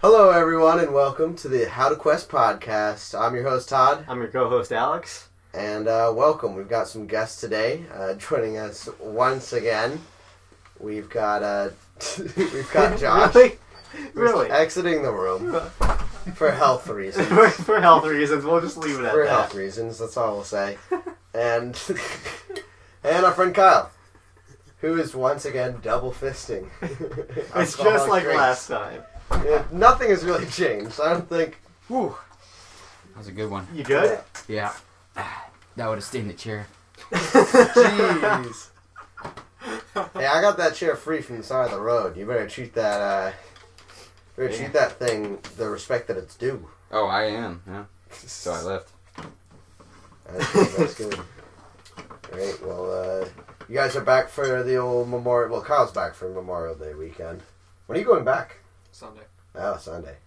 Hello, everyone, and welcome to the How to Quest podcast. I'm your host, Todd. I'm your co-host, Alex. And welcome. We've got some guests today joining us once again. We've got we've got Josh. Really? Exiting the room for health reasons. For health reasons, we'll just leave it at For that. health reasons, that's all we'll say. And our friend Kyle, who is once again double fisting. It's just like last time. Nothing has really changed. I don't think. Whew. That was a good one. You good? Yeah. That would have stayed in the chair. Jeez. Hey, I got that chair free from the side of the road. You better treat that. Treat that thing the respect that it's due. Oh, I am. Yeah. So I left. That's good. Alright, well, you guys are back for the old Memorial... Well, Kyle's back for Memorial Day weekend. When are you going back? Sunday. Oh, Sunday.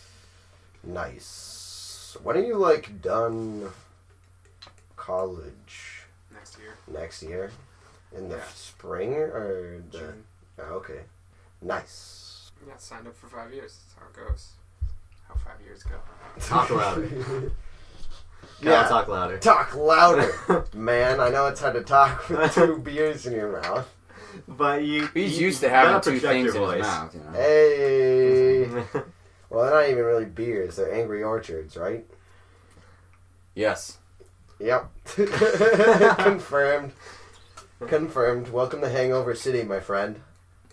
Nice. When are you, done college? Next year? In the spring or the... June. Oh, okay. Nice. Yeah, signed up for 5 years. That's how it goes. How 5 years go. Talk louder. Yeah. Talk louder. Talk louder, man. I know it's hard to talk with 2 beers in your mouth. But He's you used to having gotta 2 project things your in his voice. mouth, you know. Hey. Well, they're not even really beers. They're Angry Orchards, right? Yes. Yep. Confirmed. Confirmed. Welcome to Hangover City, my friend.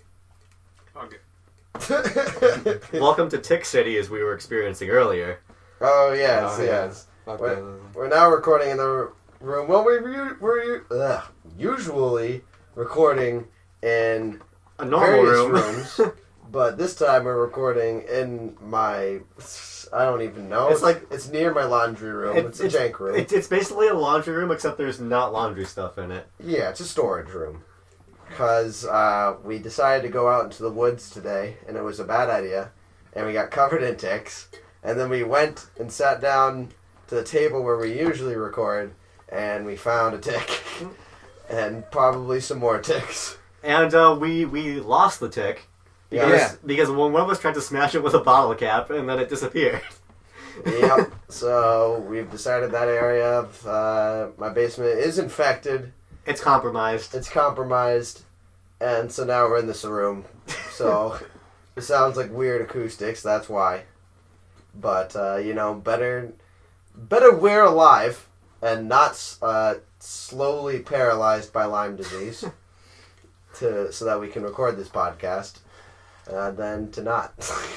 Okay. Welcome to Tick City, as we were experiencing earlier. Oh, yes, Oh, yeah. yes. Fuck We're now recording in the room. Well, we're usually recording in A normal various room. rooms, but this time we're recording in my... I don't even know. It's near my laundry room. It's a jank room. It's basically a laundry room, except there's not laundry stuff in it. Yeah, it's a storage room. Because we decided to go out into the woods today, and it was a bad idea, and we got covered in ticks. And then we went and sat down to the table where we usually record, and we found a tick. And probably some more ticks. And we lost the tick. Because one of us tried to smash it with a bottle cap, and then it disappeared. Yep. So we've decided that area of my basement is infected. It's compromised. It's compromised. And so now we're in this room. So it sounds like weird acoustics, that's why. But, better we're alive and not slowly paralyzed by Lyme disease so that we can record this podcast than to not.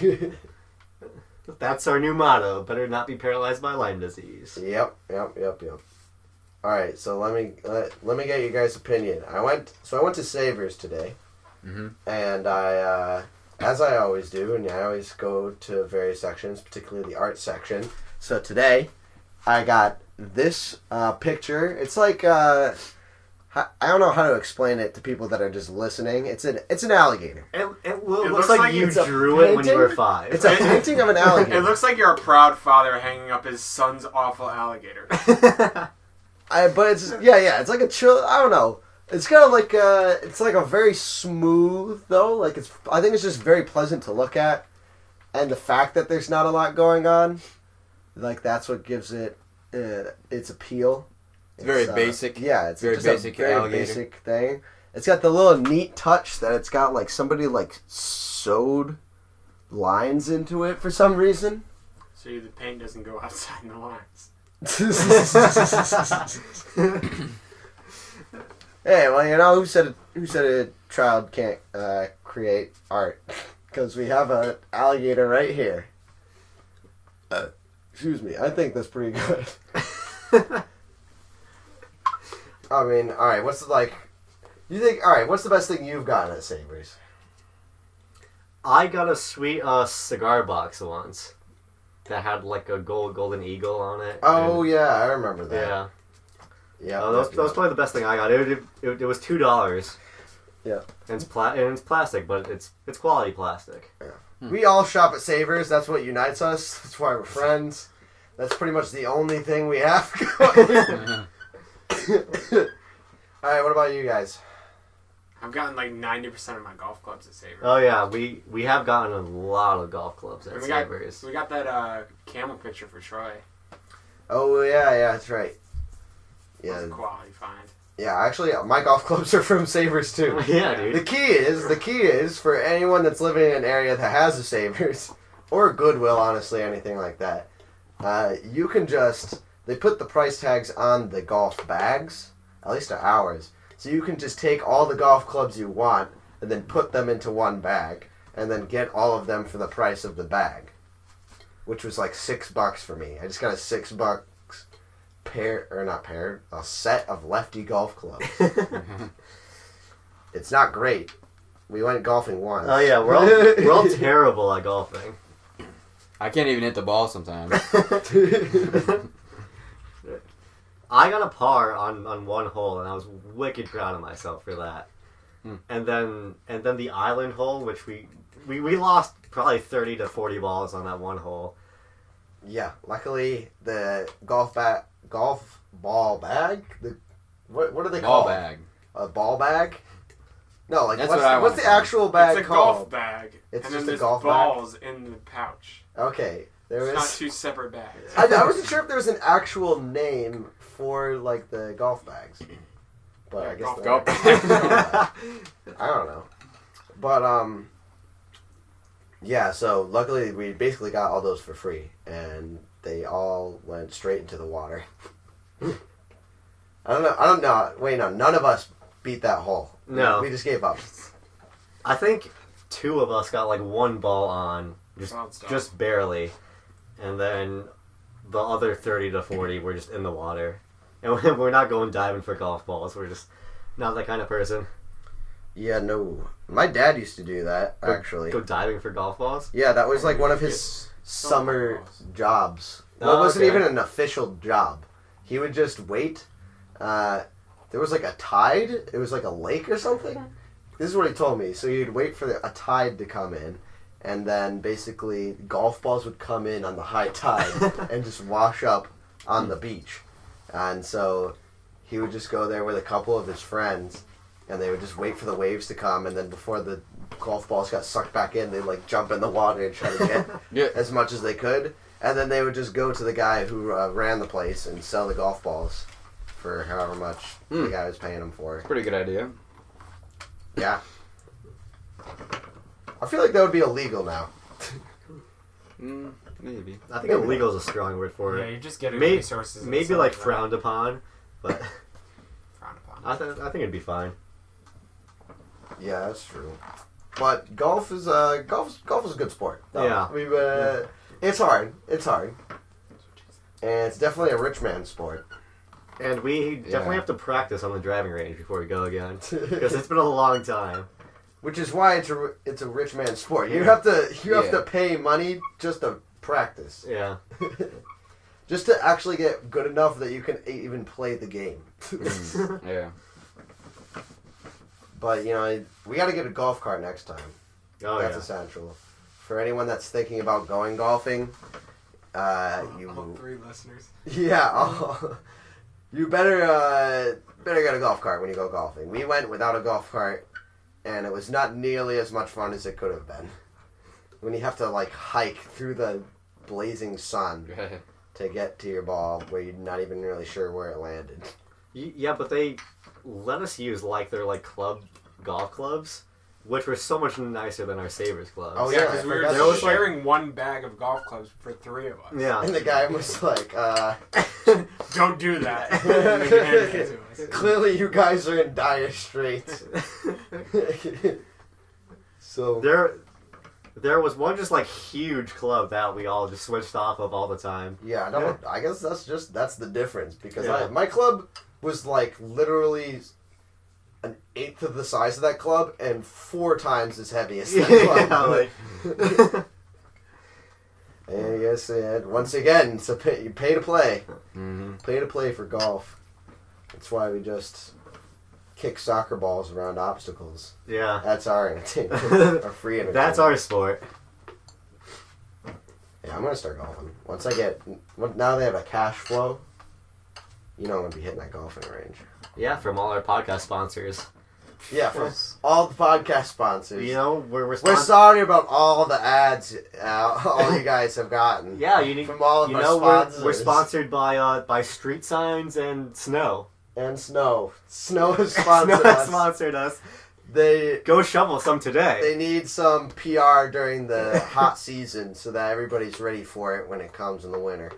That's our new motto. Better not be paralyzed by Lyme disease. Yep. All right, so let me get you guys' opinion. I went to Savers today, and I, as I always do, and I always go to various sections, particularly the art section. So today, I got this picture. It's like I don't know how to explain it to people that are just listening. It's an alligator. It looks like you drew it when you were 5. It's a painting of an alligator. It looks like you're a proud father hanging up his son's awful alligator. But it's it's like a chill. I don't know. It's kind of like it's like a very smooth though. I think it's just very pleasant to look at, and the fact that there's not a lot going on, that's what gives it its appeal. It's very basic. Yeah, it's very just basic a very alligator. basic thing. It's got the little neat touch that it's got somebody sewed lines into it for some reason. So the paint doesn't go outside the lines. Hey, well, who said a child can't create art? Because we have an alligator right here. Excuse me. I think that's pretty good. I mean, all right. What's the best thing you've gotten at Savers? I got a sweet cigar box once that had a golden eagle on it. Oh, yeah, I remember that. Yeah. Yeah. That was probably the best thing I got. It was $2. Yeah. And it's plastic, but it's quality plastic. Yeah. We all shop at Savers. That's what unites us. That's why we're friends. That's pretty much the only thing we have going. All right, what about you guys? I've gotten like 90% of my golf clubs at Savers. Oh yeah, we have gotten a lot of golf clubs at And Savers. we got that camel picture for Troy. Oh yeah, that's right. It was Yeah, a quality find. yeah. Actually, my golf clubs are from Savers too. Yeah, dude. The key is for anyone that's living in an area that has a Savers or Goodwill, honestly, anything like that. You can they put the price tags on the golf bags, at least at ours. So you can just take all the golf clubs you want and then put them into one bag and then get all of them for the price of the bag, which was like $6 for me. I just got a $6 a set of lefty golf clubs. It's not great. We went golfing once. Oh yeah, we're all terrible at golfing. I can't even hit the ball sometimes. I got a par on one hole, and I was wicked proud of myself for that. And then the island hole, which we lost probably 30 to 40 balls on that one hole. Yeah, luckily the golf ball bag. What are they Ball called? bag. A ball bag? No, like That's what's, what I what's the want. actual bag It's a called? golf bag. It's and just then a there's golf bag? balls in the pouch. Okay, there It's is. not two separate bags. I wasn't sure if there was an actual name for like the golf bags, but I guess Golf there bag. I don't know, but yeah. So luckily we basically got all those for free, and they all went straight into the water. I don't know. Wait, no, none of us beat that hole. No. we just gave up. I think 2 of us got like one ball on, just barely, and then the other 30 to 40 were just in the water. And we're not going diving for golf balls. We're just not that kind of person. Yeah, no. My dad used to do that actually. Go diving for golf balls? Yeah, that was like one of his summer jobs. Well, Oh, it wasn't okay. even an official job. He would just wait. There was like a tide. It was like a lake or something. This is what he told me. So you'd wait for a tide to come in, and then basically golf balls would come in on the high tide and just wash up on the beach. And so he would just go there with a couple of his friends, and they would just wait for the waves to come, and then before the golf balls got sucked back in, they'd like jump in the water and try to get Yeah. as much as they could. And then they would just go to the guy who ran the place and sell the golf balls for however much the guy was paying them for. Pretty good idea. Yeah. I feel like that would be illegal now. Maybe. I think illegal is a strong word for Yeah, it. you're just getting May- resources. Maybe inside like that. frowned upon, but Frowned upon. I think it'd be fine. Yeah, that's true. But golf is a good sport. No, Yeah. It's hard. It's hard. And it's definitely a rich man's sport. And we definitely Yeah. have to practice on the driving range before we go again, because it's been a long time. Which is why it's a rich man's sport. You have to Yeah. pay money just to practice. Yeah. Just to actually get good enough that you can even play the game. Yeah. But, you know, we got to get a golf cart next time. Oh That's yeah. essential. For anyone that's thinking about going golfing, All 3 listeners. you better get a golf cart when you go golfing. We went without a golf cart, and it was not nearly as much fun as it could have been. When you have to, like, hike through the blazing sun to get to your ball where you're not even really sure where it landed. Yeah, but they let us use their golf clubs, which were so much nicer than our Savers clubs. Oh, Yeah, yeah, because I we were forgot that. sharing one bag of golf clubs for 3 of us. Yeah. And the guy was like, Don't do that. You can hand it to us. clearly you guys are in dire straits. So There was one just huge club that we all just switched off of all the time. yeah, no, I guess that's the difference because Yeah. my club was like literally an eighth of the size of that club and 4 times as heavy as that club. Yeah, And I guess once again, you pay to play. Mm-hmm. Pay to play for golf. That's why we just kick soccer balls around obstacles. yeah. That's our entertainment. Our free entertainment. That's our sport. Yeah, I'm gonna start golfing. Now they have a cash flow. You know I'm gonna be hitting that golfing range. Yeah, from all our podcast sponsors. Yeah, from all the podcast sponsors. You know, we're sorry about all the ads all you guys have gotten. Yeah, you need, from all of our sponsors. We're sponsored by street signs and snow. And Snow. Snow has sponsored us. Sponsored us. They go shovel some today. They need some PR during the hot season so that everybody's ready for it when it comes in the winter.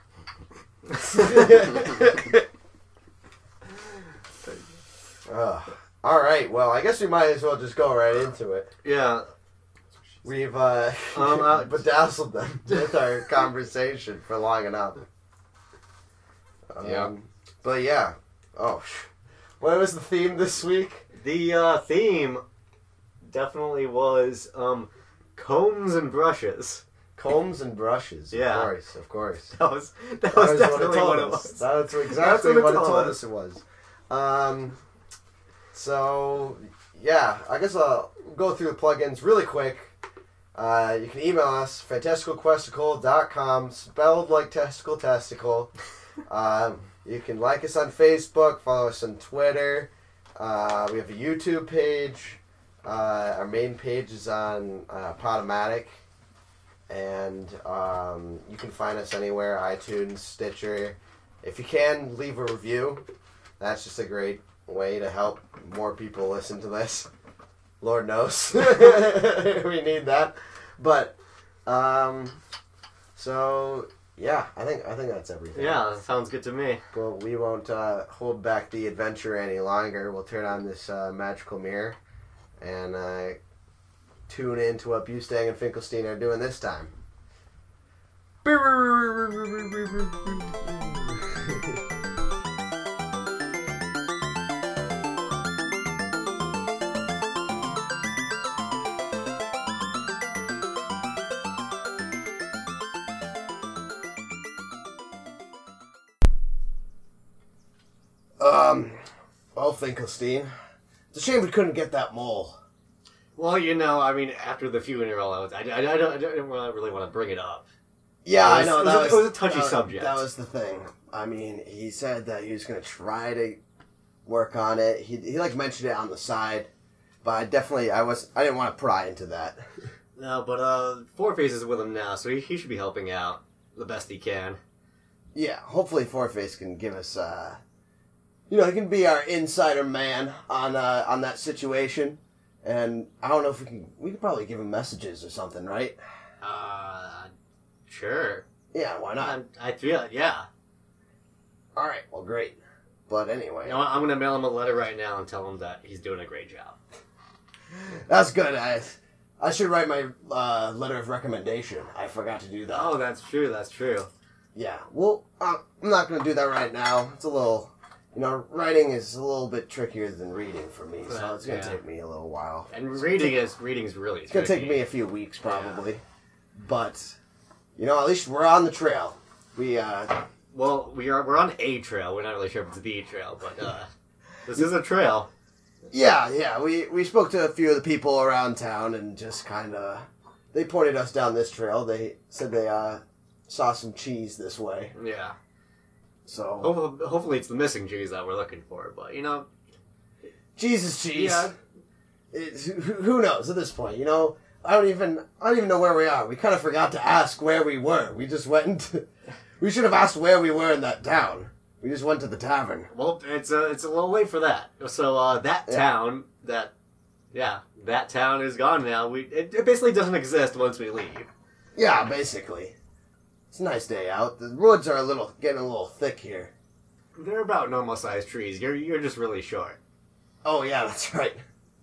All right. Well, I guess we might as well just go right into it. Yeah. We've bedazzled them with our conversation for long enough. Yeah. But yeah. Oh, what was the theme this week? The theme definitely was combs and brushes. Combs and brushes. Yeah. Of course. That was definitely what it was. That's exactly what it told us it was. So, yeah, I guess I'll go through the plugins really quick. You can email us, fantasticalquesticle.com, spelled like testicle. You can like us on Facebook, follow us on Twitter. We have a YouTube page. Our main page is on Podomatic. And you can find us anywhere, iTunes, Stitcher. If you can, leave a review. That's just a great way to help more people listen to this. Lord knows. We need that. But, so, yeah, I think that's everything. Yeah, that sounds good to me. Well, we won't hold back the adventure any longer. We'll turn on this magical mirror and tune in to what Bustang and Finkelstein are doing this time. Well, Finkelstein, it's a shame we couldn't get that mole. Well, you know, I mean, after the funeral, I didn't really want to bring it up. Yeah, I know. It was a touchy subject. That was the thing. I mean, he said that he was going to try to work on it. He like mentioned it on the side, but I didn't want to pry into that. No, but Four Face is with him now, so he should be helping out the best he can. Yeah, hopefully Four Face can give us, he can be our insider man on that situation. And I don't know if we could probably give him messages or something, right? Sure. Yeah, why not? I feel, yeah. Alright, well, great. But anyway. You know what? I'm going to mail him a letter right now and tell him that he's doing a great job. That's good. I should write my letter of recommendation. I forgot to do that. Oh, that's true. Yeah, well, I'm not going to do that right now. It's a little... writing is a little bit trickier than reading for me, so it's going to take me a little while. And reading is really It's going to take me a few weeks, probably. Yeah. But, at least we're on the trail. Well, we're on a trail. We're not really sure if it's the trail, but this is a trail. Yeah. We spoke to a few of the people around town and just kind of... They pointed us down this trail. They said they saw some cheese this way. Yeah. So hopefully it's the missing cheese that we're looking for, but cheese is cheese. Yeah. Who knows at this point? I don't even know where we are. We kind of forgot to ask where we were. We just went. We should have asked where we were in that town. We just went to the tavern. Well, it's a little late for that. So that town that town is gone now. It basically doesn't exist once we leave. Yeah, basically. It's a nice day out. The woods are getting a little thick here. They're about normal-sized trees. You're just really short. Oh yeah, that's right.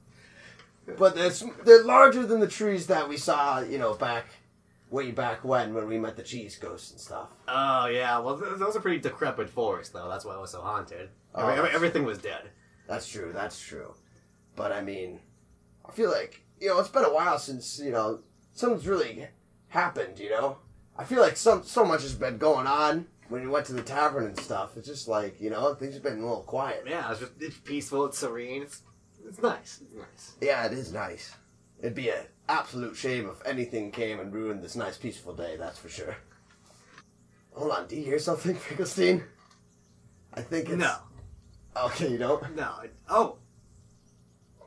But they're larger than the trees that we saw, way back when we met the cheese ghosts and stuff. Oh yeah, well those are pretty decrepit forests though. That's why it was so haunted. Oh, everything was dead. That's true. But I mean, I feel like it's been a while since something's really happened. I feel like so much has been going on when you went to the tavern and stuff. It's just like, things have been a little quiet. Yeah, it's peaceful, it's serene, it's nice. It's nice. Yeah, it is nice. It'd be an absolute shame if anything came and ruined this nice, peaceful day, that's for sure. Hold on, do you hear something, Finkelstein? I think it's... No. Okay, you don't? No.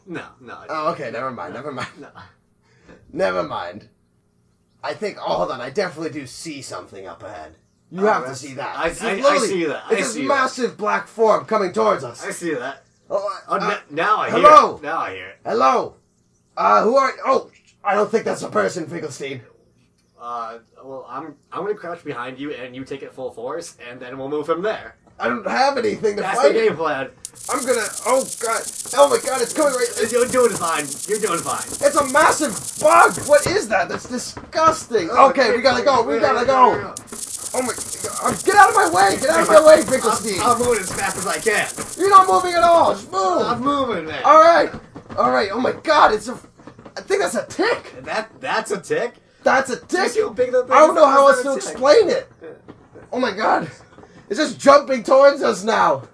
No. Oh, okay, never mind. No. Never mind. I think, oh, hold on, I definitely do see something up ahead. You Oh, have to see that. I This is see literally- that. It's this massive black form coming towards us. I see that. Oh, Now I hear hello? it. Now I hear it. hello? Who are... Oh, I don't think that's a person, Finkelstein. Well, I'm gonna crouch behind you, and you take it full force, and then we'll move from there. I don't have anything to That's fight. the game plan. I'm gonna... Oh, God. Oh, my God, it's coming right... You're doing fine. You're doing fine. It's a massive bug! What is that? That's disgusting. Okay, we gotta go. We gotta go. Oh my... Get out of my way! Get out of my way, Finkelstein! I'm moving as fast as I can. You're not moving at all! Just I'm move! moving, man. Alright! Alright, oh my God, it's a... I think that's a tick! That's a tick. That's a Do you tick! see how big that thing I don't is? know how else That's to a tick. explain it! Oh my God! It's just jumping towards us now!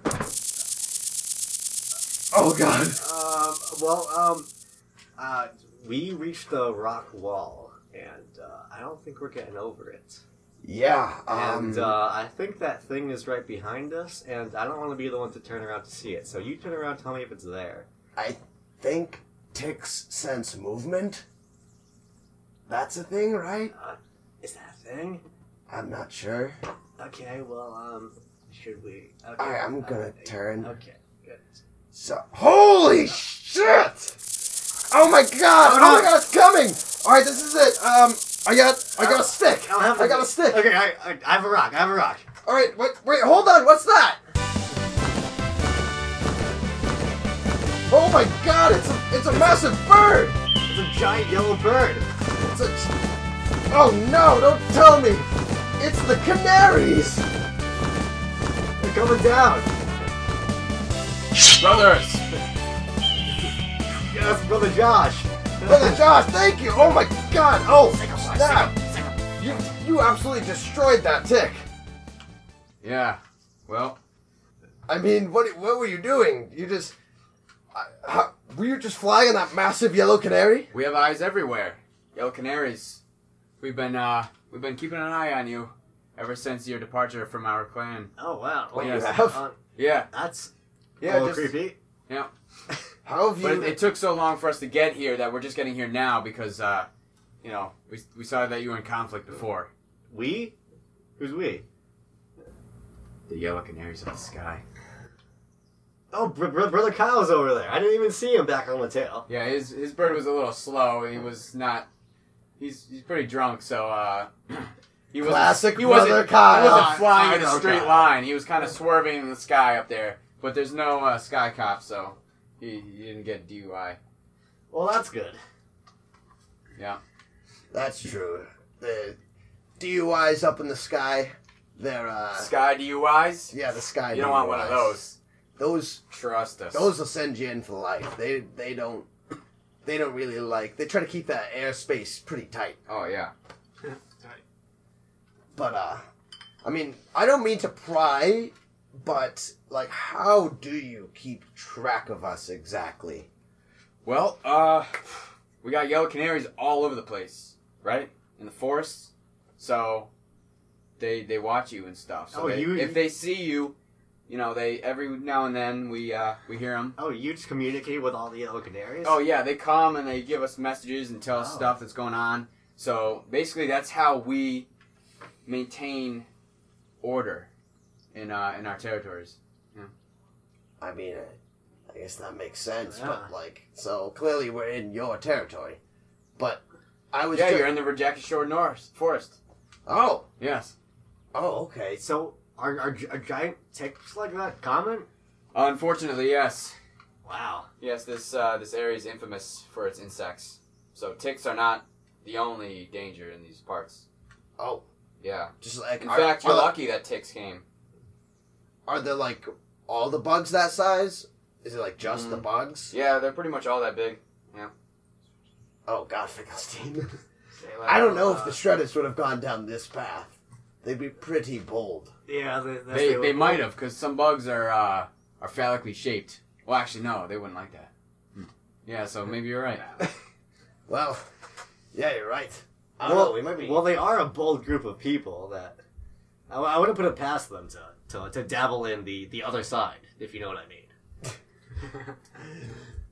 Oh God! We reached the rock wall, and I don't think we're getting over it. Yeah, And I think that thing is right behind us, and I don't want to be the one to turn around to see it. So you turn around, tell me if it's there. I think ticks sense movement? That's a thing, right? Is that a thing? I'm not sure. Okay, well, should we? Okay. Alright, I'm gonna turn. Okay, good. So, holy shit! Oh my God! Oh my God, it's coming! Alright, this is it. I got a stick. I got a stick. Okay, I have a rock. Alright, wait, hold on, what's that? Oh my God, it's a massive bird! It's a giant yellow bird. It's a... Oh no, don't tell me! It's the canaries! They're coming down. Brothers! Yes, brother Josh. Brother Josh, thank you! Oh my God! Oh, snap! You absolutely destroyed that tick! Yeah. Well, I mean, what were you doing? You just... were you just flying on that massive yellow canary? we have eyes everywhere. Yellow canaries. We've been keeping an eye on you ever since your departure from our clan. Oh wow. What, you have? Yeah. That's Yeah, a little just... creepy. Yeah. How have But you... it took so long for us to get here that we're just getting here now because, we saw that you were in conflict before. We? Who's we? The yellow canaries of the sky. Oh, brother Kyle's over there. I didn't even see him back on the tail. Yeah, his bird was a little slow. He was not. He's pretty drunk, so he wasn't. Classic he Brother wasn't, Kyle. He wasn't flying I in a know straight Kyle. line. He was kind of swerving in the sky up there. But there's no sky cop, so he didn't get DUI. Well, that's good. Yeah. That's true. The DUIs up in the sky, they're, Sky DUIs? yeah, the sky You don't want one of DUIs. those. Those Trust us. will send you in for life. They don't really like... They try to keep that airspace pretty tight. Oh, yeah. But, I mean, I don't mean to pry, but, like, how do you keep track of us exactly? Well, we got yellow canaries all over the place, right? In the forests. So, they watch you and stuff. So Oh, if they see you, they every now and then we hear them. Oh, you just communicate with all the yellow canaries? Oh yeah, they come and they give us messages and tell us stuff that's going on. So basically, that's how we maintain order in our territories. Yeah. I mean, I guess that makes sense, Yeah. but, like, so clearly we're in your territory. But I was Yeah, you're in the Rejected Shore North Forest. Oh! Yes. Oh, okay. So, are giant ticks like that common? Unfortunately, yes. Wow. Yes, this area is infamous for its insects. So ticks are not the only danger in these parts. Oh. Yeah. Just like... In fact, you're lucky that ticks came. Are there, like, all the bugs that size? Is it, like, just the bugs? Yeah, they're pretty much all that big. Oh, God, Finkelstein. I don't know if the Shredders would have gone down this path. They'd be pretty bold. Yeah, They might have, because some bugs are phallically shaped. Well, actually, no, they wouldn't like that. Yeah, so maybe you're right. Well, yeah, you're right. I don't know, we might be... Well, they are a bold group of people that I wouldn't put it past them to dabble in the other side, if you know what I mean.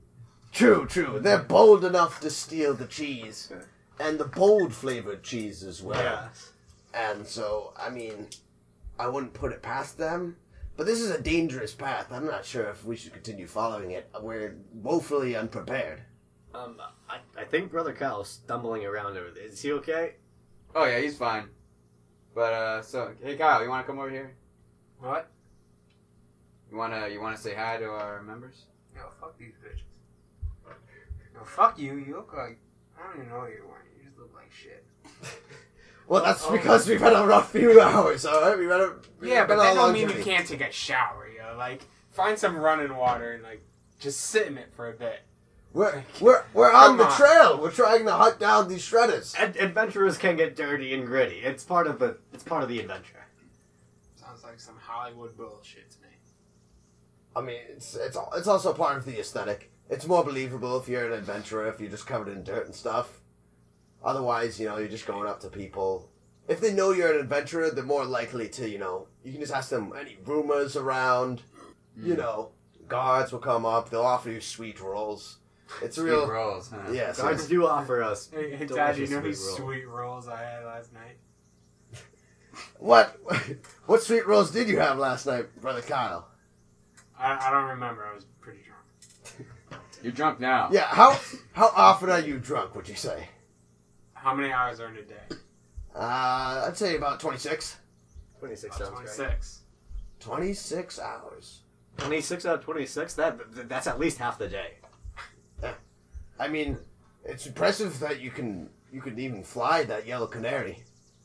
True. They're bold enough to steal the cheese. And the bold flavored cheese as well. Yeah. And so, I mean, I wouldn't put it past them. But this is a dangerous path. I'm not sure if we should continue following it. We're woefully unprepared. I think Brother Kyle's stumbling around over there. Is he okay? Oh yeah, he's fine. But so hey Kyle, you want to come over here? What? You wanna say hi to our members? Yo, fuck these bitches. Yo, fuck you. You look like I don't even know who you are. You just look like shit. Well, that's because we've had a rough few hours, alright? Yeah, but that don't mean you can't take a shower, yo. Like, find some running water and, like, just sit in it for a bit. We're on the on. trail. We're trying to hunt down these shredders. Adventurers can get dirty and gritty. It's part of the adventure. Sounds like some Hollywood bullshit to me. I mean, it's also part of the aesthetic. It's more believable if you're an adventurer, if you're just covered in dirt and stuff. Otherwise, you're just going up to people. If they know you're an adventurer, they're more likely to, you can just ask them any rumors around. Guards will come up. They'll offer you sweet rolls. It's Sweet real. rolls, huh? Yes. Guards do offer us. Hey, Dad, you delicious know these sweet rolls. sweet rolls I had last night? What sweet rolls did you have last night, Brother Kyle? I don't remember. I was pretty drunk. You're drunk now. Yeah. How often are you drunk? Would you say? How many hours are in a day? I'd say about 26. 26 About sounds great. 26. 26 hours. 26 out of 26? That's at least half the day. I mean, it's impressive that you can even fly that yellow canary.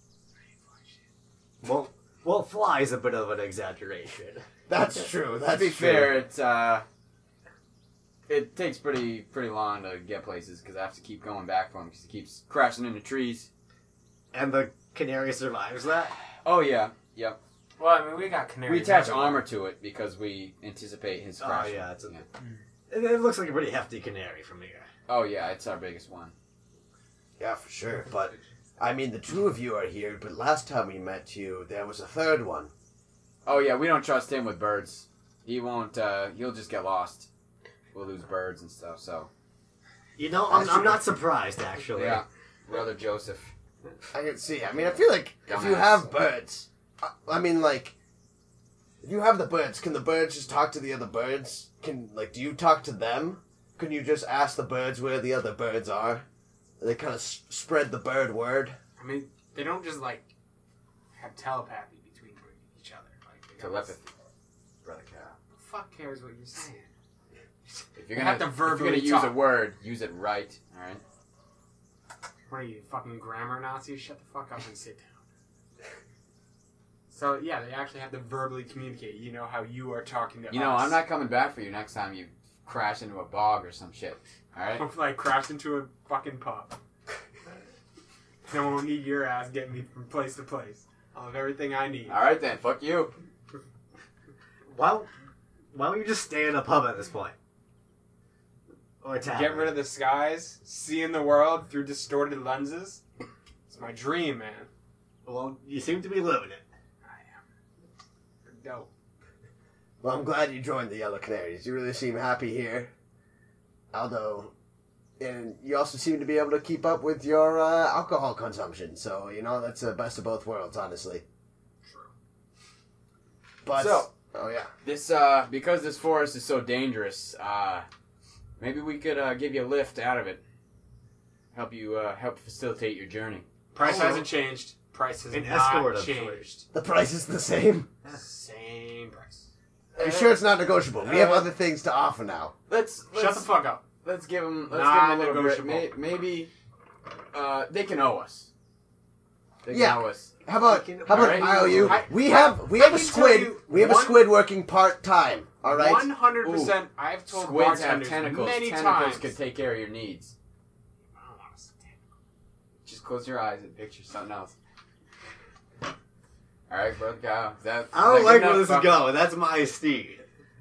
Well, fly is a bit of an exaggeration. That's true. That's To be true. fair, it takes pretty long to get places because I have to keep going back for him because he keeps crashing into trees. And the canary survives that? Oh yeah, yep. Well, I mean, we got canaries. We attach everywhere. armor to it because we anticipate his Oh, crashing. yeah, it looks like a pretty hefty canary from here. Oh yeah, it's our biggest one. Yeah, for sure. But I mean, the two of you are here. But last time we met you, there was a third one. Oh yeah, we don't trust him with birds. He won't. He'll just get lost. We'll lose birds and stuff. So I'm not surprised, actually. yeah, brother Joseph. I can see. I mean, I feel like if you Dumbass. have birds, if you have the birds, can the birds just talk to the other birds? Do you talk to them? Can you just ask the birds where the other birds are? They kind of spread the bird word. I mean, they don't just, like, have telepathy between each other. Like, they got Telepathy. this- Brother Cal. Who the fuck cares what you're saying? If you're You gonna have to if you're verbally gonna use a talk. word, use it right. All right. What are you, fucking grammar Nazi? Shut the fuck up and sit down. So, yeah, they actually have to verbally communicate. You know how you are talking to us. I'm not coming back for you next time you crash into a bog or some shit. All right. Like, crashed into a fucking pub. Then won't need your ass getting me from place to place. I'll have everything I need. All right then. Fuck you. Why don't you just stay in a pub at this point? Or a tavern? Get rid of the skies, seeing the world through distorted lenses. It's my dream, man. Well, you seem to be living it. I am. Dope. Well, I'm glad you joined the Yellow Canaries. You really seem happy here. Although, and you also seem to be able to keep up with your alcohol consumption. So, that's the best of both worlds, honestly. True. But, So- oh yeah. This because this forest is so dangerous. Maybe we could give you a lift out of it. Help you help facilitate your journey. Price Oh, hasn't changed. Price has an not escort of changed. The price is the same. Same price. Are you sure it's not negotiable? We have other things to offer now. Let's Shut the fuck up. Let's give them. Let's Not give 'em a little bit. negotiable. Maybe they can owe us. They can Yeah. owe us. How about Alright. IOU? I- We have I a can tell squid. you We have a one- squid working part time. All right. 100%. I've told Squids have bartenders tentacles. many Tentacles times. could take care of your needs. I don't want to say tentacle. Just close your eyes and picture something else. All right, brother. Kyle. I don't like where this is going. That's my steed.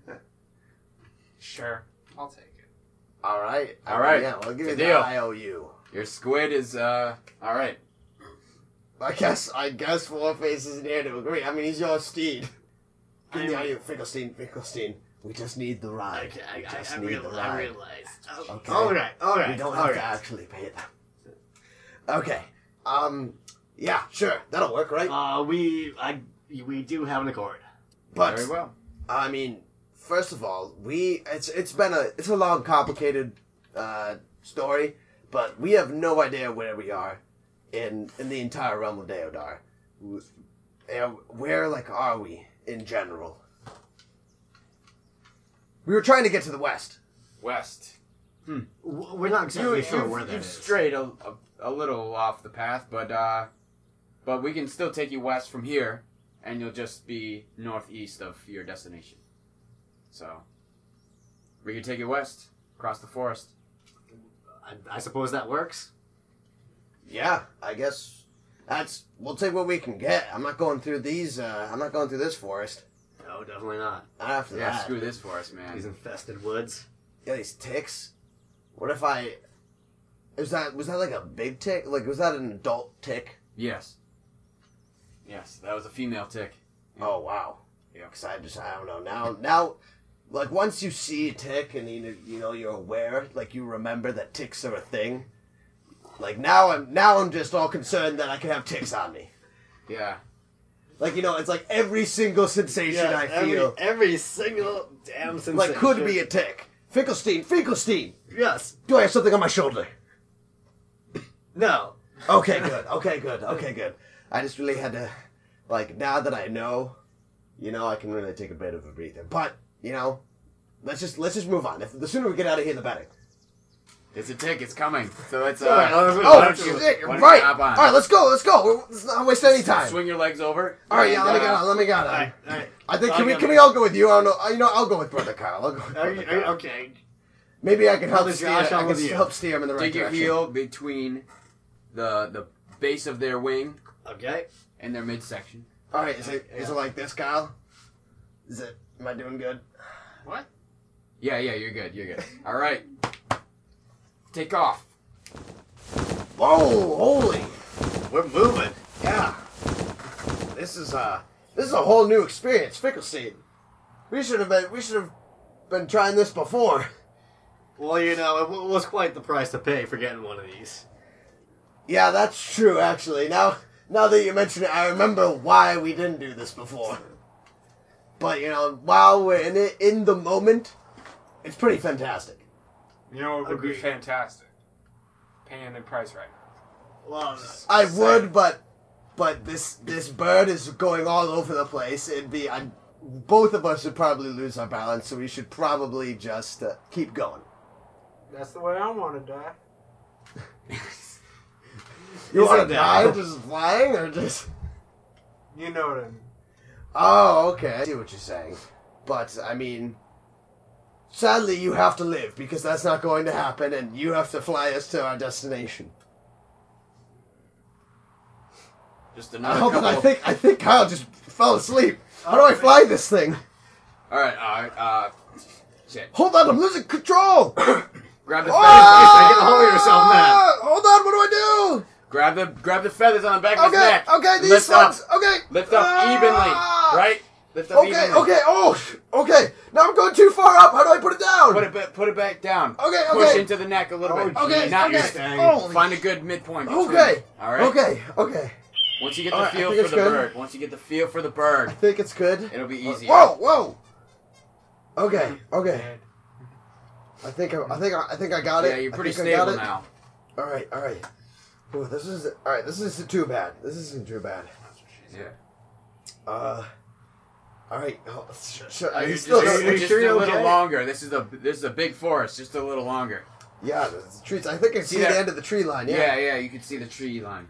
Sure. I'll take it. All right. All right. Yeah, we'll give you Good the deal. IOU. Your squid is all right. I guess Four Faces in here to agree. I mean, he's your steed. Give me the IOU. Finkelstein. We just need the ride. Okay, We just I need the ride. realize. Okay. All right. We don't have to actually pay that. Okay. Yeah, sure. That'll work, right? We do have an accord. But Very well. I mean, first of all, it's a long, complicated story, but we have no idea where we are in the entire realm of Deodar. Where are we in general? We were trying to get to the west. West. We're not exactly sure where that you've is. strayed a little off the path, but we can still take you west from here, and you'll just be northeast of your destination. So, we can take you west, across the forest. I suppose that works. Yeah, I guess we'll take what we can get. I'm not going through these. I'm not going through this forest. No, definitely not. Not after Yeah, that. screw this forest, man. These infested woods. Yeah, these ticks. What if was that like a big tick? Like, was that an adult tick? Yes. Yes, that was a female tick. Yeah. Oh, wow. Yeah. Because I don't know. Now, like, once you see a tick and you're aware, like, you remember that ticks are a thing. Like, now I'm just all concerned that I could have ticks on me. Yeah. Like, it's like every single sensation I feel. Every single damn sensation. Like, could be a tick. Finkelstein. Yes. Do I have something on my shoulder? No. Okay, good. I just really had to, like, now that I know, I can really take a bit of a breather. But, let's just move on. The sooner we get out of here, the better. It's a tick, it's coming. So it's, Oh, shit, you're right. All right, let's go. Let's not waste any time. Swing your legs over. All right, yeah, let me get on. All right. I think, can we all go with you? I don't know. I'll go with Brother Kyle. I'll go with Brother Kyle. Okay. Maybe I can help Brother steer. Josh, I I'm with can you. help steer him in the right Dig your direction. heel between the base of their wing Okay. and their midsection. All right, is it like this, Kyle? Am I doing good? What? Yeah, you're good. All right. Take off. Whoa, holy. We're moving. Yeah. This is a whole new experience, Finkelstein. We should have been trying this before. Well, it was quite the price to pay for getting one of these. Yeah, that's true actually. Now that you mention it, I remember why we didn't do this before. But while we're in the moment, it's pretty fantastic. You know it would be Agreed. fantastic. Paying the price right now. Well, I would, but this bird is going all over the place. Both of us would probably lose our balance, so we should probably just keep going. That's the way I want to die. You want Isn't to that- die just flying, or just? You know what I mean. Oh, okay. I see what you're saying, but I mean, sadly, you have to live because that's not going to happen, and you have to fly us to our destination. Just another Hold on, couple. I think Kyle just fell asleep. How do I fly this thing? All right. Shit. Hold on, I'm losing control. Grab the feathers. Oh! Get a hold of yourself, man. Hold on, what do I do? Grab the feathers on the back of his Okay, neck. okay, these Lift ones. up. Okay. Lift up evenly. Right. Lift up Okay, evenly. okay, okay. Now I'm going too far up. How do I put it down? Put it back down. Okay, Push okay. into the neck a little bit. Okay, Not okay. your stang. Holy Find a good midpoint. between Okay. them, all right. Okay. Once you get All the right, I feel think for it's the good. bird. Once you get the feel for the bird, I think it's good. it'll be easier. Whoa. Okay. I think I got it. Yeah, you're pretty I think I got stable it. now. All right. Ooh, this isn't too bad. Yeah. All right. Oh, Are you still just, you just sure a you're little okay? longer. This is a big forest. Just a little longer. yeah, the trees. I think I see that? the end of the tree line. Yeah. You can see the tree line.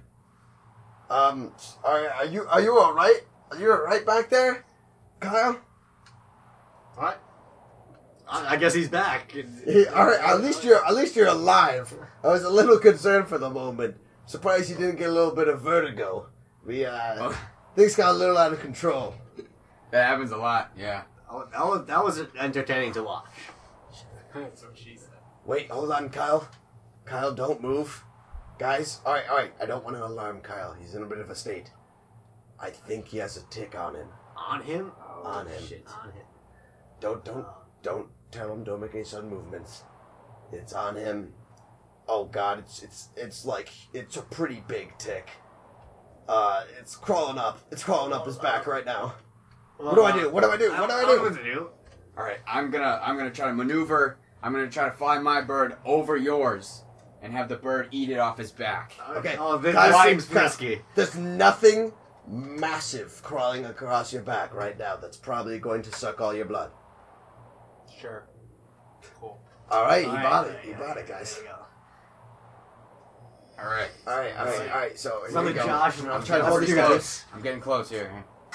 Are you all right? Are you all right back there, Kyle? What? I guess he's back. All right. At least you're alive. I was a little concerned for the moment. Surprised you didn't get a little bit of vertigo. Things got a little out of control. That happens a lot. Yeah. That was entertaining to watch. That's what she said. Wait, hold on, Kyle. Kyle, don't move. Guys, all right. I don't want to alarm Kyle. He's in a bit of a state. I think he has a tick on him. On him? On him. Shit, on him. Don't tell him. Don't make any sudden movements. It's on him. Oh God, it's like it's a pretty big tick. It's crawling up. It's crawling up his back right now. What do I do? What do I do? What do I do? All right, I'm gonna try to maneuver. I'm gonna try to fly my bird over yours and have the bird eat it off his back. Okay. Oh, this Guys, seems risky. There's nothing massive crawling across your back right now that's probably going to suck all your blood. Sure. Cool. All right, you bought it. You bought it, guys. All right. All right. So here Some we of go. Josh and I'm trying to hold Let's these do guys. this. I'm getting close here.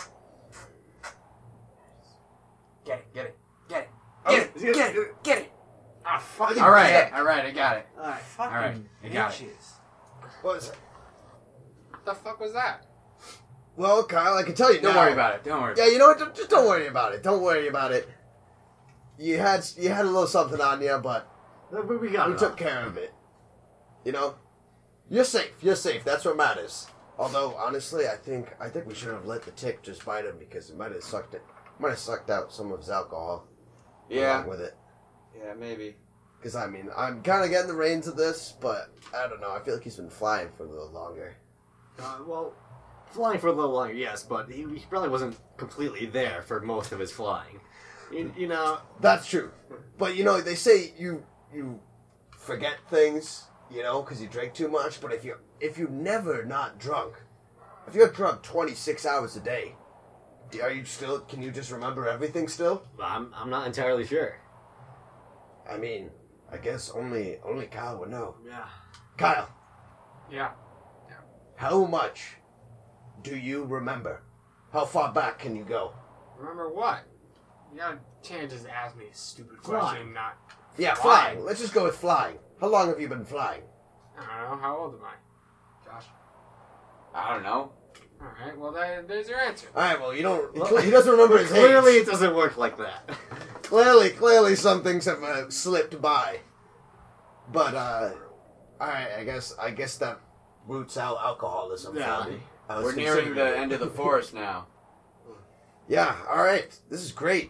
Get it. Get it. Ah, fuck. All right, I got it. Alright. Fucking All right, I got it. bitches. What is it? What the fuck was that? Well, Kyle, I can tell you Don't now. worry about it. Don't worry. Yeah, you know what? Just don't worry about it. Don't worry about it. You had a little something on you, but We got we it. took care of it. You know, you're safe. You're safe. That's what matters. Although, honestly, I think we should have let the tick just bite him because it might have sucked out some of his alcohol. Yeah. Along with it. Yeah, maybe. Because I mean, I'm kind of getting the reins of this, but I don't know. I feel like he's been flying for a little longer. Well, flying for a little longer, yes, but he probably wasn't completely there for most of his flying. You know. That's true. But you know, they say you forget things, you know, because you drink too much. But if you're never not drunk, if you're drunk 26 hours a day, can you just remember everything still? I'm not entirely sure. I mean, I guess only Kyle would know. Yeah. Kyle, Yeah. how much do you remember? How far back can you go? Remember what? You can't just ask me a stupid Flying. question. Not. Yeah, Flying. flying. Let's just go with flying. How long have you been flying? I don't know. How old am I? Josh. I don't know. All right. Well, there's your answer. All right. Well, he doesn't remember his age. Clearly, it doesn't work like that. Clearly, some things have slipped by. But all right, I guess that roots out alcoholism Yeah. for me. I was We're nearing considering the it. end of the forest now. Yeah. All right. This is great.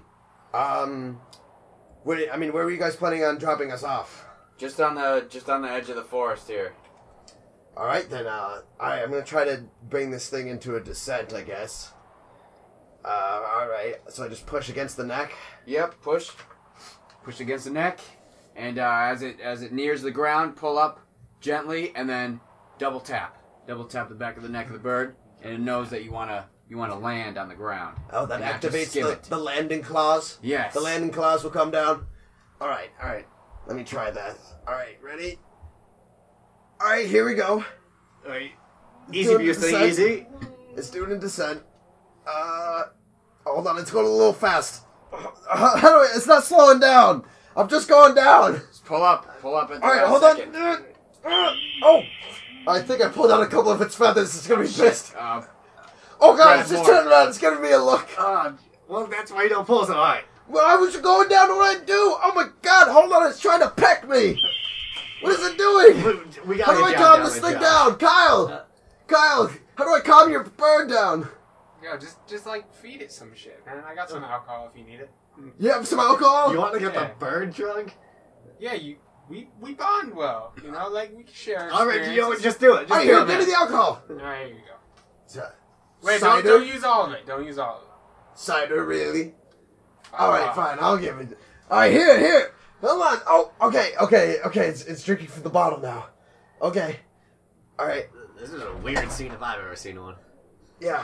Where were you guys planning on dropping us off? Just on the edge of the forest here. All right, then. I'm gonna try to bring this thing into a descent, I guess. All right. So I just push against the neck. Yep, push against the neck, and as it nears the ground, pull up gently, and then double tap the back of the neck of the bird, and it knows that you wanna land on the ground. Oh, that You have to activates skim it. the landing claws. Yes. The landing claws will come down. All right. Let me try that. All right, ready? All right, here we go. Alright. Easy Doing for you the to say descent. easy. It's doing a descent. Hold on, it's going a little fast. How do I? It's not slowing down. I'm just going down. Just pull up at the All right, last hold second. on. Oh, I think I pulled out a couple of its feathers. It's gonna be pissed. Oh God, grab it's just more. turned around. It's giving me a look. Well, that's why you don't pull so high. Well, I was going down. What do? Oh my God, hold on, it's trying to peck me. What is it doing? We How gotta do I get calm down this with thing Josh. down? Kyle, how do I calm your bird down? Yeah, just like feed it some shit, man. I got some alcohol if you need it. You have some alcohol? You want to get Yeah. the bird drunk? Yeah, we bond well. You know, like we can share. Alright, you know what? experiences. Just do it. All Just right, do here, it, give me man. the alcohol. All right, here you go. Cider? Wait, don't use all of it. Don't use all of it. Cider, really? All right, fine. I'll give it. All right, here. Hold on. Oh, okay. It's drinking from the bottle now. Okay. All right. This is a weird scene if I've ever seen one. Yeah.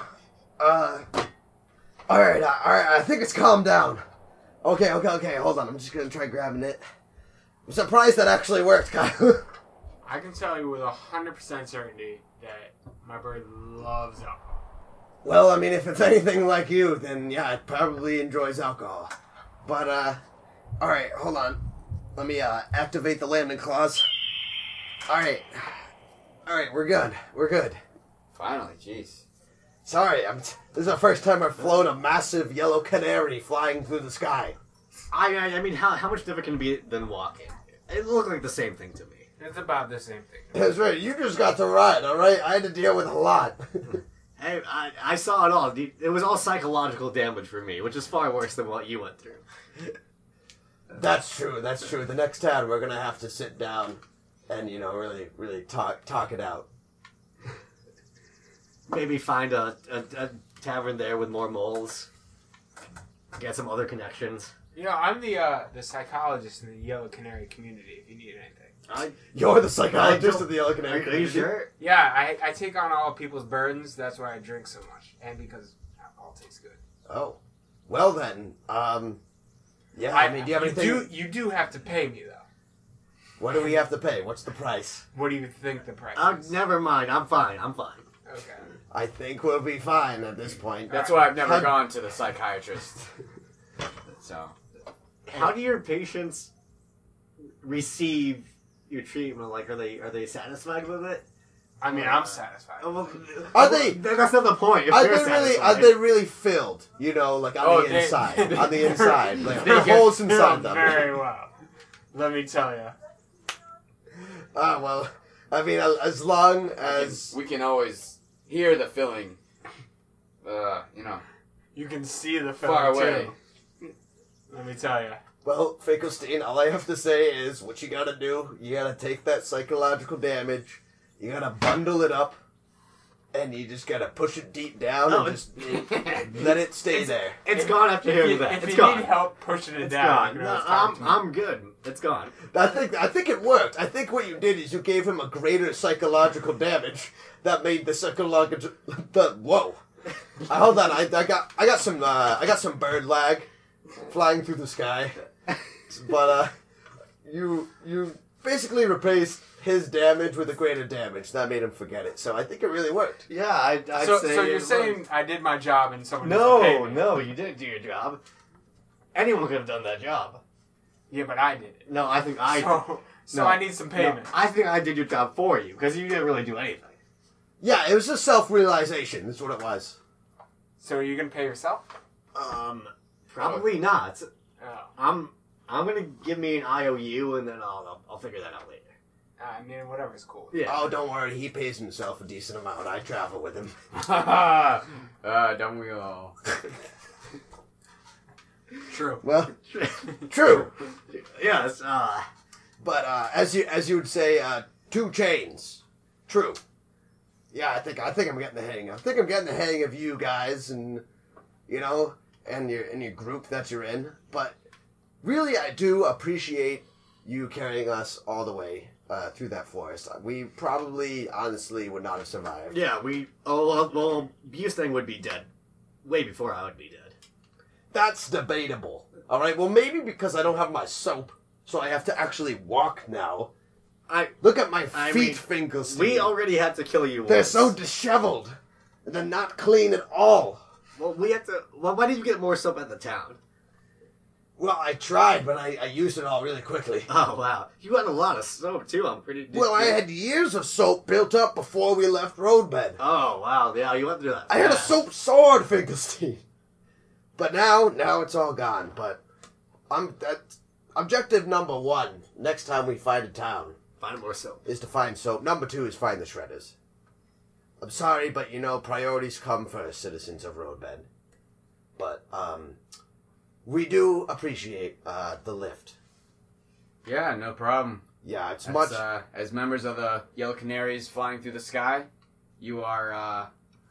All right. I think it's calmed down. Okay. Hold on. I'm just gonna try grabbing it. I'm surprised that actually worked, Kyle. I can tell you with 100% certainty that my bird loves alcohol. Well, I mean, if it's anything like you, then yeah, it probably enjoys alcohol. But all right. Hold on. Let me activate the landing claws. All right, we're good. Finally, jeez. Sorry, this is the first time I've flown a massive yellow canary flying through the sky. I mean, how much different can it be than walking? It looked like the same thing to me. It's about the same thing. That's right, you just got to ride, all right? I had to deal with a lot. Hey, I saw it all. It was all psychological damage for me, which is far worse than what you went through. That's true. That's true. The next time we're gonna have to sit down and really talk it out. Maybe find a tavern there with more moles. Get some other connections. I'm the psychologist in the Yellow Canary community. If you need anything, You're the psychologist of the Yellow Canary. Are you sure? yeah, I take on all people's burdens. That's why I drink so much, and because alcohol tastes good. Oh, well then. Yeah. I mean, do you have anything? You do have to pay me though. What do we have to pay? What's the price? What do you think the price is? Never mind. I'm fine. Okay. I think we'll be fine at this point. That's why I've never gone to the psychiatrist. So, how do your patients receive your treatment? Like, are they satisfied with it? I mean, I'm satisfied. Are they? That's not the point. Are they really filled? Like on the inside. On the inside, like holes inside them. Very well. Let me tell you. Well, I mean, as long as we can always hear the filling. You can see the far film away. too. Let me tell you. Well, Finkelstein, all I have to say is what you gotta do. You gotta take that psychological damage. You gotta bundle it up. And you just gotta push it deep down and just let it stay there. It's gone after hearing that. If It's you gone. need help pushing it It's down, gone. No, I'm good. It's gone. I think it worked. I think what you did is you gave him a greater psychological damage that made the psychological. Whoa! Hold on. I got some bird lag flying through the sky, but you basically replaced his damage with a greater damage. That made him forget it. So I think it really worked. Yeah, I'd so say. So you're saying I did my job and someone No, doesn't pay me. no, you didn't do your job. Anyone could have done that job. Yeah, but I did it. No, I think I. So no, I need some payment. No, I think I did your job for you because you didn't really do anything. Yeah, it was just self-realization. That's what it was. So are you gonna pay yourself? Probably not. Oh. I'm gonna give me an IOU and then I'll figure that out later. I mean, whatever's cool. Yeah. Oh, don't worry. He pays himself a decent amount. I travel with him. Don't we all? True. Well, true. Yes. But as you would say, 2 chains. True. Yeah, I think I'm getting the hang. I think I'm getting the hang of you guys, and and your group that you're in. But really, I do appreciate you carrying us all the way through that forest. We probably, honestly, would not have survived. Yeah, well, Bustang would be dead way before I would be dead. That's debatable. All right. Well, maybe because I don't have my soap, so I have to actually walk now. Look at my feet, Finkelstein. We already had to kill you. They're once. so disheveled. They're not clean at all. Well, we had to. Well, why did you get more soap at the town? Well, I tried, but I used it all really quickly. Oh wow, you had a lot of soap too. I'm pretty. Well, I had years of soap built up before we left Roadbed. Oh wow, yeah, you went through that. I had a soap sword, Finkelstein. But now it's all gone. But that's objective number 1. Next time we find a town, Find more soap. is to find soap. Number 2 is find the shredders. I'm sorry, but priorities come first, citizens of Roadbed. But we do appreciate the lift. Yeah, no problem. Yeah, it's As, much. as members of the Yellow Canaries flying through the sky, you are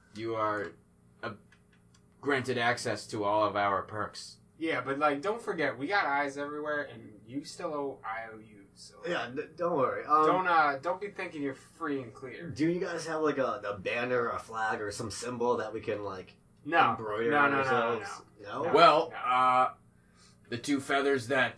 granted access to all of our perks. Yeah, but don't forget, we got eyes everywhere, and you still owe IOUs. So Yeah, don't worry. don't be thinking you're free and clear. Do you guys have like a banner, a flag, or some symbol that we can No, embroider no, on no, no, ourselves? no. No? Well, the 2 feathers that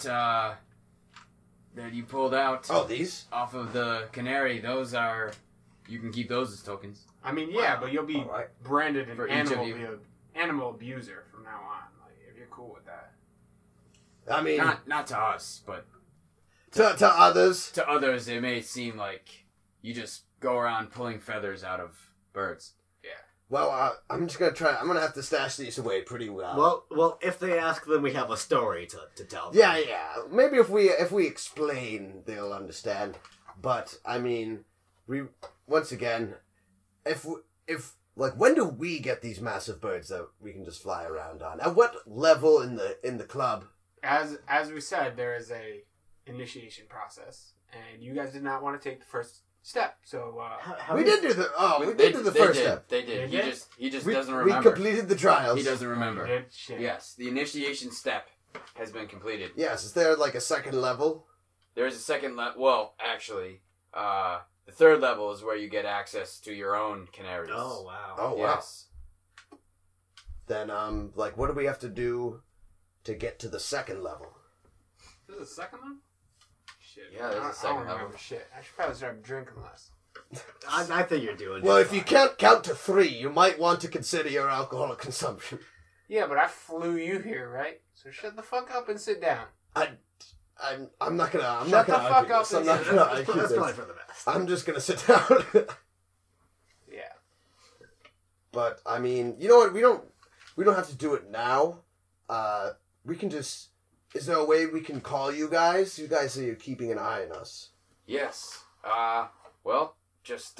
you pulled out These? off of the canary, those are... You can keep those as tokens. I mean, yeah, but you'll be All right. branded an For each of you. animal abuser from now on. If you're cool with that. I mean, Not to us, but to others. to others it may seem like you just go around pulling feathers out of birds. Well, I'm just gonna try. I'm gonna have to stash these away pretty well. Well, if they ask, then we have a story to tell them. Yeah. Maybe if we explain, they'll understand. But I mean, once again, if when do we get these massive birds that we can just fly around on? At what level in the club as we said, there is a initiation process, and you guys did not want to take the first step. So we did do the first step. They did. They He just We doesn't remember. We completed the trials. He doesn't remember. Good shit. Yes, the initiation step has been completed. Yes, is there like a second level? There is a second level. Well, actually, the third level is where you get access to your own canaries. Oh wow. Oh wow. Yes. Then like what do we have to do to get to the second level? This is the second one? Shit. Yeah, there's a I second don't remember level. shit. I should probably start drinking less. I think you're doing. Well, just if you fine. can't count to 3, you might want to consider your alcoholic consumption. Yeah, but I flew you here, right? So shut the fuck up and sit down. I'm not gonna. I'm Shut not gonna the fuck argue up this. I'm and not sit gonna down. argue That's probably this. for the best. I'm just gonna sit down. Yeah. But I mean, you know what? We don't have to do it now. We can just. Is there a way we can call you guys? You guys say you're keeping an eye on us. Yes. Well, just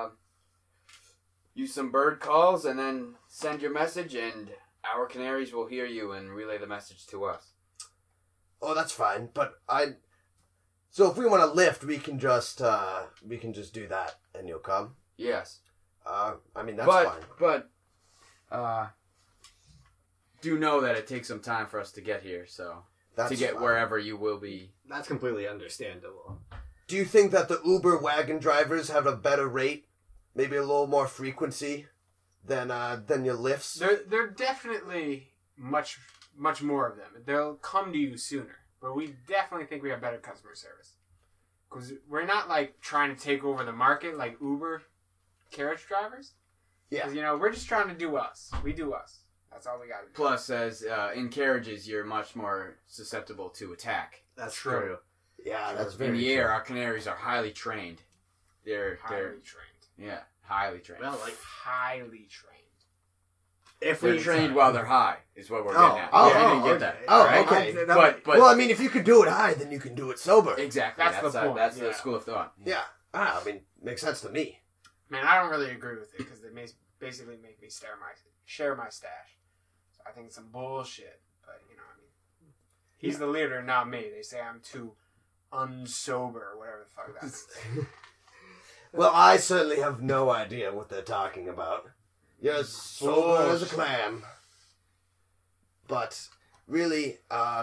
use some bird calls and then send your message, and our canaries will hear you and relay the message to us. Oh, that's fine. But so if we want to lift, we can just do that, and you'll come. Yes. I mean that's fine. But do know that it takes some time for us to get here, so That's to get fine. wherever you will be. That's completely understandable. Do you think that the Uber wagon drivers have a better rate, maybe a little more frequency than your lifts? They're definitely much more of them. They'll come to you sooner. But we definitely think we have better customer service. Because we're not like trying to take over the market like Uber carriage drivers. Yeah. 'Cause, we're just trying to do us. We do us. That's all we got to do. Plus, as in carriages, you're much more susceptible to attack. That's True. true. Yeah, that's In very the true. air, our canaries are highly trained. They're Highly trained. highly trained. Well, like Highly trained. if They're we trained while they're high, is what we're Oh, getting at. oh, Yeah, I didn't okay. get that. Oh, right? okay. But Well, I mean, if you could do it high, then you can do it sober. exactly, That's the point, That's yeah. the school of thought. Yeah. I mean, makes sense to me. Man, I don't really agree with it because they basically make me share my stash. So I think it's some bullshit. But I mean, he's the leader, not me. They say I'm too unsober or whatever the fuck that is. Well, I certainly have no idea what they're talking about. You're as sober as a clam. But really,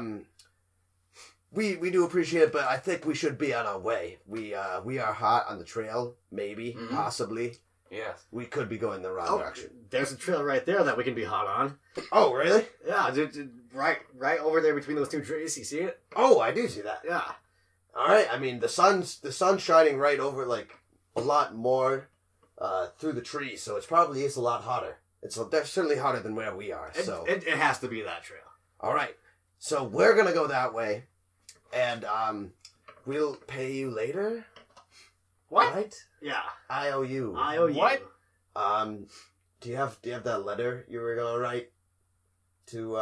we do appreciate it, but I think we should be on our way. We are hot on the trail, maybe, Mhm. possibly. Yes. We could be going the wrong Oh, direction. there's a trail right there that we can be hot on. Oh, really? Yeah, right over there between those two trees. You see it? Oh, I do see that. Yeah. All right. I mean, the sun's shining right over like a lot more through the trees, so it probably is a lot hotter. They're certainly hotter than where we are. So It has to be that trail. all right. So we're gonna go that way, and we'll pay you later. What? Right? Yeah. IOU. I owe you. What? Do you have that letter you were gonna write to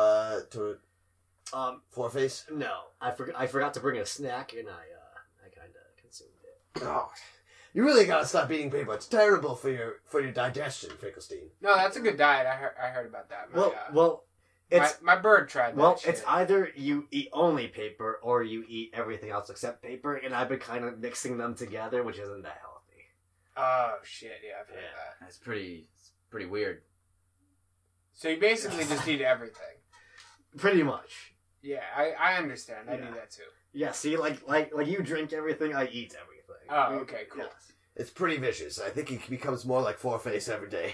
Fourface? No, I forgot to bring a snack, and I kind of consumed it. Oh, you really gotta stop eating paper. It's terrible for your digestion, Finkelstein. No, that's a good diet. I heard about that. It's my bird tried that. it's either you eat only paper or you eat everything else except paper, and I've been kind of mixing them together, which isn't that healthy. Oh shit! Yeah, I've heard Yeah. that. That's pretty weird. So you basically just eat everything. Pretty much. Yeah, I understand. I Yeah. do that too. Yeah. See, like you drink everything, I eat everything. Oh, okay, cool. Yes. It's pretty vicious. I think he becomes more like Fourface every day.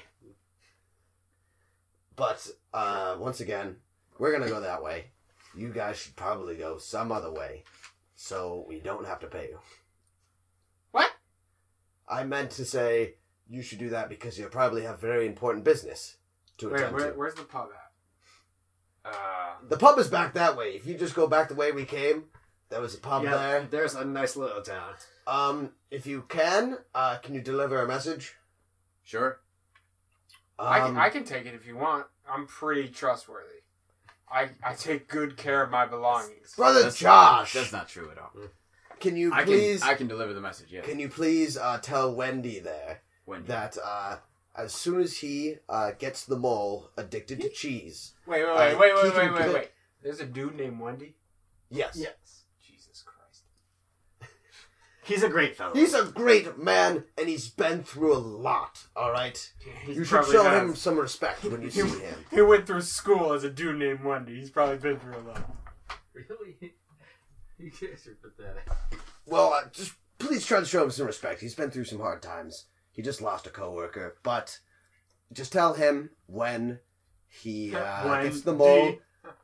But once again, we're gonna go that way. You guys should probably go some other way, so we don't have to pay you. What? I meant to say you should do that because you probably have very important business to Wait, attend to. where's the pub at? The pub is back that way. If you just go back the way we came, there was a pub Yeah, there. there's a nice little town. If you can you deliver a message? Sure. I can take it if you want. I'm pretty trustworthy. I take good care of my belongings. Brother Josh, That's not true at all. can you I please? can deliver the message. Yes. Can you please tell Wendy there Wendy. that as soon as he gets the mole addicted to cheese, Wait. he can Wait. There's a dude named Wendy. Yes. Jesus Christ. He's a great fellow. He's a great man, and he's been through a lot, alright? He's You should probably show has. him some respect when you see him. He went through school as a dude named Wendy. He's probably been through a lot. Really? You guys are pathetic. Well, just please try to show him some respect. He's been through some hard times. He just lost a coworker, but just tell him when he gets the mole.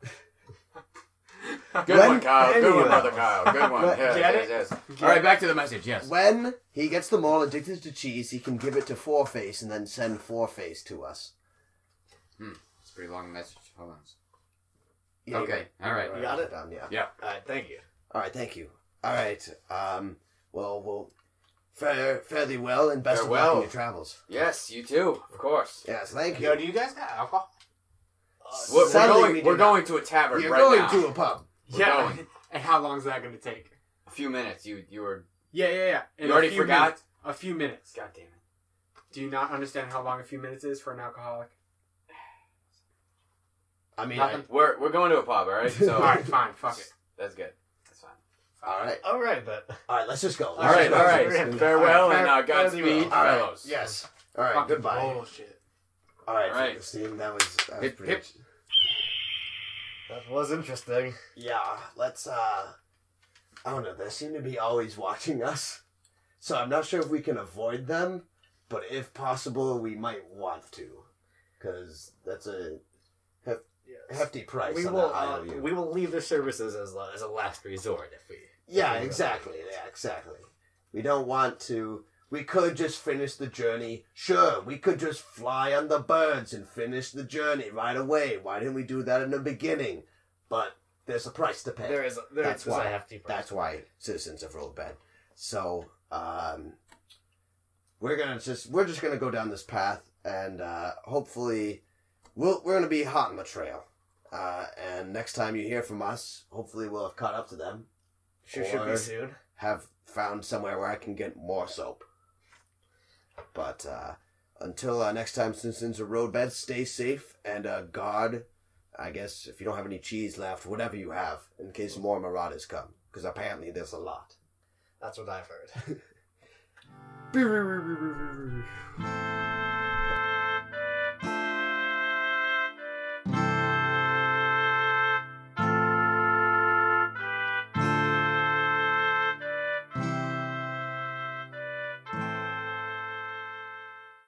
Good one, Kyle. Good one, brother Kyle. Good one. Get Yes. All right, back to the message. Yes. When he gets the mole addicted to cheese, he can give it to Four-Face and then send Four-Face to us. It's a pretty long message. Hold on. Yeah, Okay. All right. You got it? Down, yeah. Yeah. Alright, thank you. All right, thank you. All right. Well, we'll fare thee well and best of luck Farewell. in your travels. Yes, you too. Of course. Yes, thank you. Yo, do you guys got alcohol? Sadly, we do We're not. going to a tavern You're right going now. to a pub. We're going. And how long is that going to take? A few minutes. You were. Yeah. In You already a few forgot? minutes. A few minutes. God damn it. Do you not understand how long a few minutes is for an alcoholic? I mean, Nothing. We're going to a pub. All right. So. All right, fine. Fuck it. That's good. That's fine. all right. Alright, then. All right, let's just go. All right. Farewell and Godspeed, All right. fellows. Yes. All right, Fucking goodbye. bullshit. All right, All right. Philistine, that was Hip, pretty hip. That was interesting. Yeah, let's, I don't know, they seem to be always watching us. So I'm not sure if we can avoid them, but if possible, we might want to. Because that's a hefty price on that IOU. We will leave their services as a last resort if we... Yeah, exactly. Yeah, exactly. We don't want to. We could just finish the journey. Sure, we could just fly on the birds and finish the journey right away. Why didn't we do that in the beginning? But there's a price to pay. There's That's why. a hefty price. That's why citizens have rolled bad. So, we're just gonna go down this path, and hopefully, we're gonna be hot on the trail. And next time you hear from us, hopefully we'll have caught up to them. Should Or be soon. have found somewhere where I can get more soap. But until next time, Citizens of Roadbed, stay safe, and God, I guess, if you don't have any cheese left, whatever you have, in case more marauders come. Because apparently there's a lot. That's what I've heard.